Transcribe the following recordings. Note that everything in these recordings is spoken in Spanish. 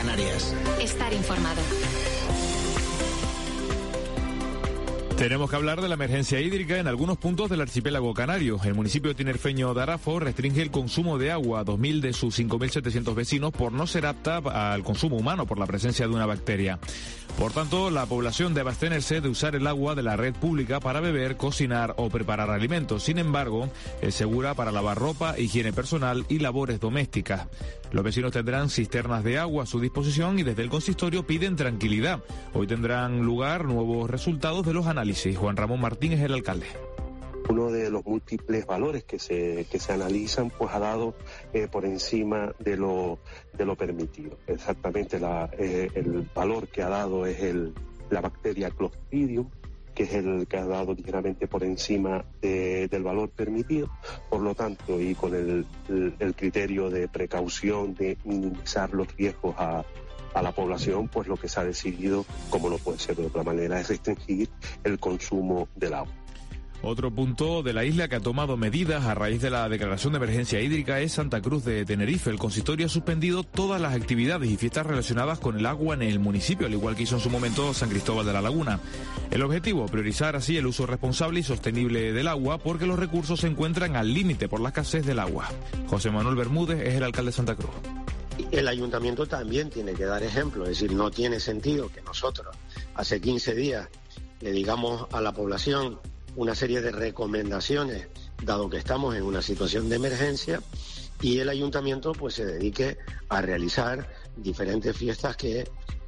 Canarias. Estar informado. Tenemos que hablar de la emergencia hídrica en algunos puntos del archipiélago canario. El municipio tinerfeño de Arafo restringe el consumo de agua a 2.000 de sus 5.700 vecinos por no ser apta al consumo humano por la presencia de una bacteria. Por tanto, la población debe abstenerse de usar el agua de la red pública para beber, cocinar o preparar alimentos. Sin embargo, es segura para lavar ropa, higiene personal y labores domésticas. Los vecinos tendrán cisternas de agua a su disposición y desde el consistorio piden tranquilidad. Hoy tendrán lugar nuevos resultados de los análisis. Juan Ramón Martín es el alcalde. Uno de los múltiples valores que se analizan pues ha dado por encima de lo permitido. Exactamente el valor que ha dado es la bacteria Clostridium, que es el que ha dado ligeramente por encima del valor permitido. Por lo tanto, y con el criterio de precaución de minimizar los riesgos a la población, pues lo que se ha decidido, como no puede ser de otra manera, es restringir el consumo del agua. Otro punto de la isla que ha tomado medidas a raíz de la declaración de emergencia hídrica es Santa Cruz de Tenerife. El consistorio ha suspendido todas las actividades y fiestas relacionadas con el agua en el municipio, al igual que hizo en su momento San Cristóbal de la Laguna. El objetivo, priorizar así el uso responsable y sostenible del agua, porque los recursos se encuentran al límite por la escasez del agua. José Manuel Bermúdez es el alcalde de Santa Cruz. El ayuntamiento también tiene que dar ejemplo, es decir, no tiene sentido que nosotros hace 15 días le digamos a la población una serie de recomendaciones, dado que estamos en una situación de emergencia, y el ayuntamiento pues se dedique a realizar diferentes fiestas que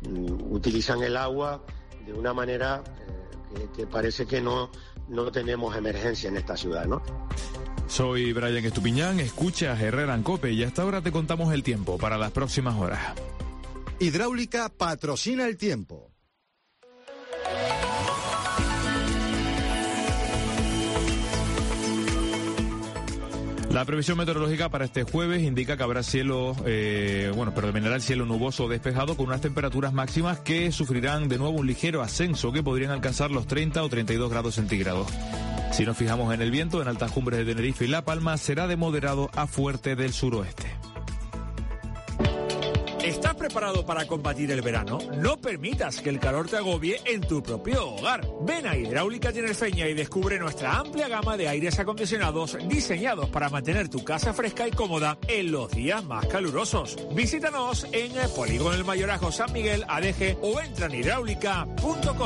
utilizan el agua de una manera que parece que no tenemos emergencia en esta ciudad, ¿no? Soy Brian Estupiñán, escuchas Herrera en COPE y hasta ahora te contamos el tiempo para las próximas horas. Hidráulica patrocina el tiempo. La previsión meteorológica para este jueves indica que habrá cielo, predominará el cielo nuboso o despejado con unas temperaturas máximas que sufrirán de nuevo un ligero ascenso que podrían alcanzar los 30 o 32 grados centígrados. Si nos fijamos en el viento, en altas cumbres de Tenerife y La Palma, será de moderado a fuerte del suroeste. ¿Estás preparado para combatir el verano? No permitas que el calor te agobie en tu propio hogar. Ven a Hidráulica Tinerfeña y descubre nuestra amplia gama de aires acondicionados diseñados para mantener tu casa fresca y cómoda en los días más calurosos. Visítanos en el Polígono El Mayorazgo San Miguel, ADG, o entra en hidráulica.com.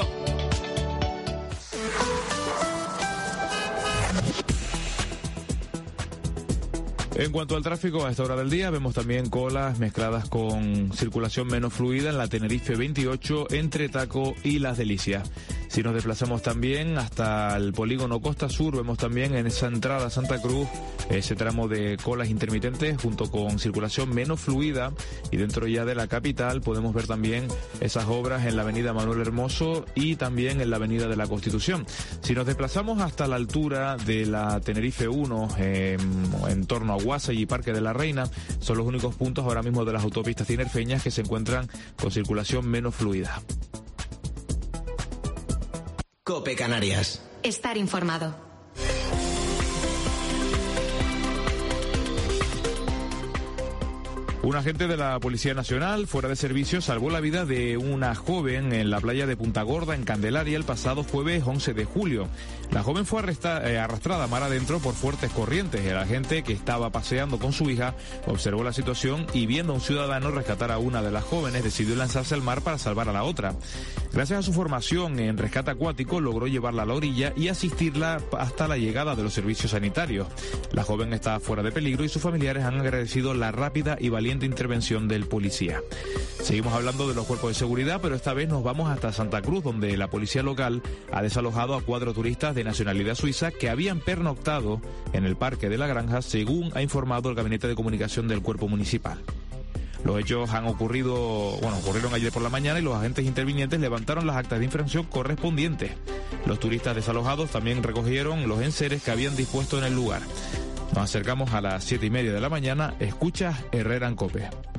En cuanto al tráfico, a esta hora del día vemos también colas mezcladas con circulación menos fluida en la Tenerife 28 entre Taco y Las Delicias. Si nos desplazamos también hasta el polígono Costa Sur, vemos también en esa entrada a Santa Cruz ese tramo de colas intermitentes junto con circulación menos fluida, y dentro ya de la capital podemos ver también esas obras en la avenida Manuel Hermoso y también en la avenida de la Constitución. Si nos desplazamos hasta la altura de la Tenerife 1, en torno a Guasay y Parque de la Reina, son los únicos puntos ahora mismo de las autopistas tinerfeñas que se encuentran con circulación menos fluida. COPE Canarias. Estar informado. Un agente de la Policía Nacional, fuera de servicio, salvó la vida de una joven en la playa de Punta Gorda, en Candelaria, el pasado jueves 11 de julio. La joven fue arrastrada mar adentro por fuertes corrientes. El agente, que estaba paseando con su hija, observó la situación y, viendo a un ciudadano rescatar a una de las jóvenes, decidió lanzarse al mar para salvar a la otra. Gracias a su formación en rescate acuático, logró llevarla a la orilla y asistirla hasta la llegada de los servicios sanitarios. La joven está fuera de peligro y sus familiares han agradecido la rápida y valiente intervención del policía. Seguimos hablando de los cuerpos de seguridad, pero esta vez nos vamos hasta Santa Cruz, donde la policía local ha desalojado a 4 turistas de nacionalidad suiza que habían pernoctado en el Parque de la Granja, según ha informado el Gabinete de Comunicación del Cuerpo Municipal. Los hechos ocurrieron ayer por la mañana y los agentes intervinientes levantaron las actas de infracción correspondientes. Los turistas desalojados también recogieron los enseres que habían dispuesto en el lugar. Nos acercamos a las 7:30 de la mañana. Escuchas Herrera en COPE.